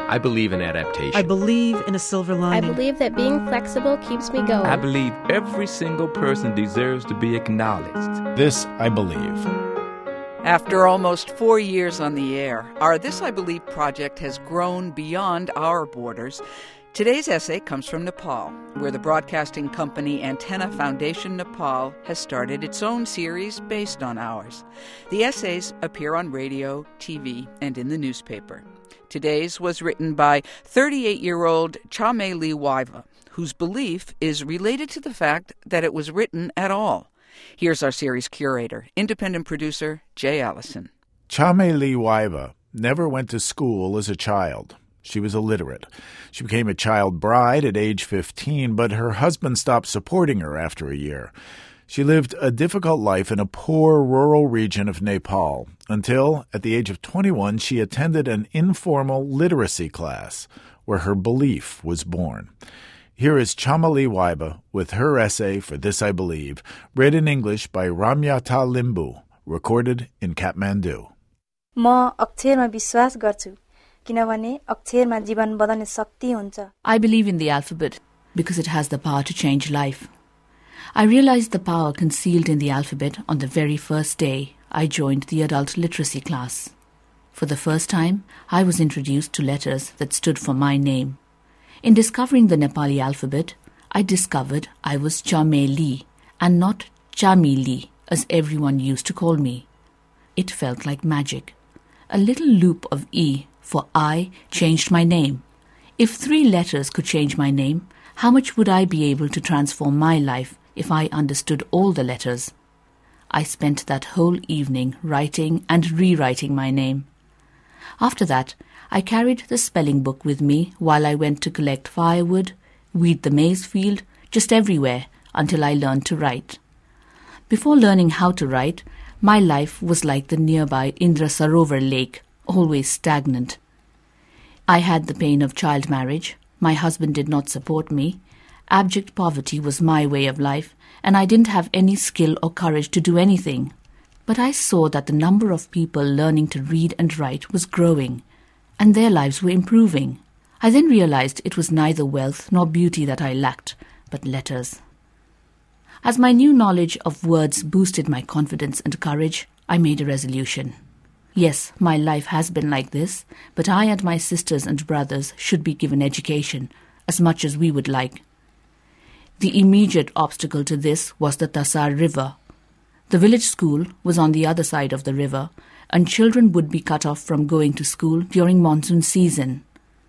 I believe in adaptation. I believe in a silver I lining. believe that being flexible keeps me going. I believe every single person deserves to be acknowledged. This I believe. After almost 4 years on the air, our This I Believe project has grown beyond our borders. Today's essay comes from Nepal, where the broadcasting company Antenna Foundation Nepal has started its own series based on ours. The essays appear on radio, TV, and in the newspaper. Today's was written by 38-year-old Chameli Waiva, whose belief is related to the fact that it was written at all. Here's our series curator, independent producer Jay Allison. Chameli Waiva never went to school as a child. She was illiterate. She became a child bride at age 15, but her husband stopped supporting her after a year. She lived a difficult life in a poor rural region of Nepal until, at the age of 21, she attended an informal literacy class where her belief was born. Here is Chameli Waiva with her essay for This I Believe, read in English by Ramyata Limbu, recorded in Kathmandu. म अक्षरमा विश्वास गर्छु किनभने अक्षरमा जीवन बदल्ने शक्ति हुन्छ. I believe in the alphabet because it has the power to change life. I realized the power concealed in the alphabet on the very first day I joined the adult literacy class. For the first time, I was introduced to letters that stood for my name. In discovering the Nepali alphabet, I discovered I was Chameli and not Chamili, as everyone used to call me. It felt like magic. A little loop of E for I changed my name. If 3 letters could change my name, how much would I be able to transform my life if I understood all the letters? I spent that whole evening writing and rewriting my name. After that, I carried the spelling book with me while I went to collect firewood, weed the maize field, just everywhere until I learned to write. Before learning how to write, my life was like the nearby Indra Sarovar lake, always stagnant. I had the pain of child marriage. My husband did not support me. Abject poverty was my way of life, and I didn't have any skill or courage to do anything. But I saw that the number of people learning to read and write was growing, and their lives were improving. I then realized it was neither wealth nor beauty that I lacked, but letters. As my new knowledge of words boosted my confidence and courage, I made a resolution. Yes, my life has been like this, but I and my sisters and brothers should be given education, as much as we would like. The immediate obstacle to this was the Tasar River. The village school was on the other side of the river, and children would be cut off from going to school during monsoon season.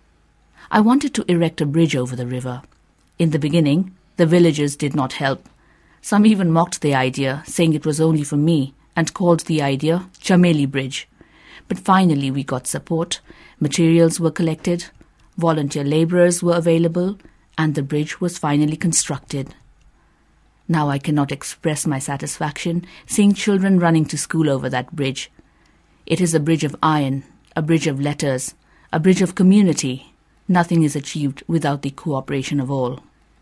I wanted to erect a bridge over the river. In the beginning, the villagers did not help. Some even mocked the idea, saying it was only for me, and called the idea Chameli Bridge. But finally we got support, materials were collected, volunteer labourers were available, and the bridge was finally constructed. Now I cannot express my satisfaction seeing children running to school over that bridge. It is a bridge of iron, a bridge of letters, a bridge of community. Nothing is achieved without the cooperation of all.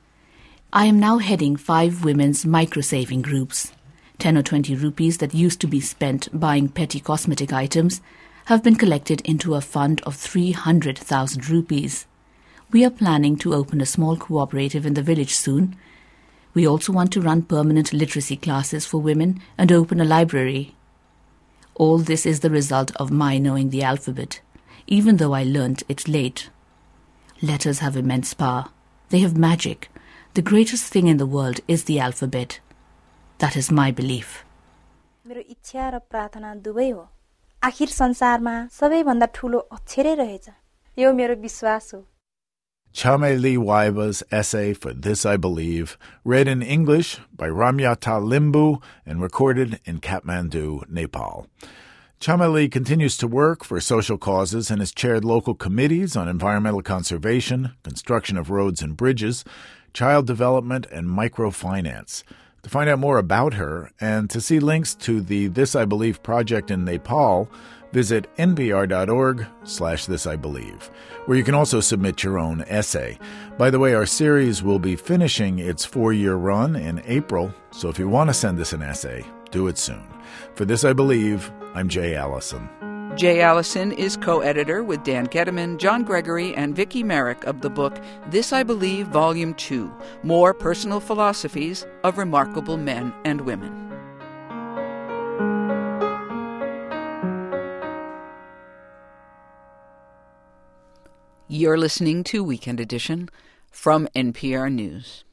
I am now heading 5 women's micro-saving groups. 10 or 20 rupees that used to be spent buying petty cosmetic items have been collected into a fund of 300,000 rupees. We are planning to open a small cooperative in the village soon. We also want to run permanent literacy classes for women and open a library. All this is the result of my knowing the alphabet, even though I learnt it late. Letters have immense power. They have magic. The greatest thing in the world is the alphabet. That is my belief. मेरो इच्छा र प्रार्थना दुवै हो. आखिर संसारमा सबैभन्दा ठूलो अक्षरै रहेछ. यो मेरो विश्वास हो. Chameli Waiva's essay for This I Believe, read in English by Ramyata Limbu and recorded in Kathmandu, Nepal. Chameli continues to work for social causes and has chaired local committees on environmental conservation, construction of roads and bridges, child development, and microfinance. To find out more about her and to see links to the This I Believe project in Nepal, visit npr.org/thisibelieve, where you can also submit your own essay. By the way, our series will be finishing its 4-year run in April, so if you want to send us an essay, do it soon. For This I Believe, I'm Jay Allison. Jay Allison is co-editor with Dan Getteman, John Gregory, and Vicki Merrick of the book This I Believe, Volume 2, More Personal Philosophies of Remarkable Men and Women. You're listening to Weekend Edition from NPR News.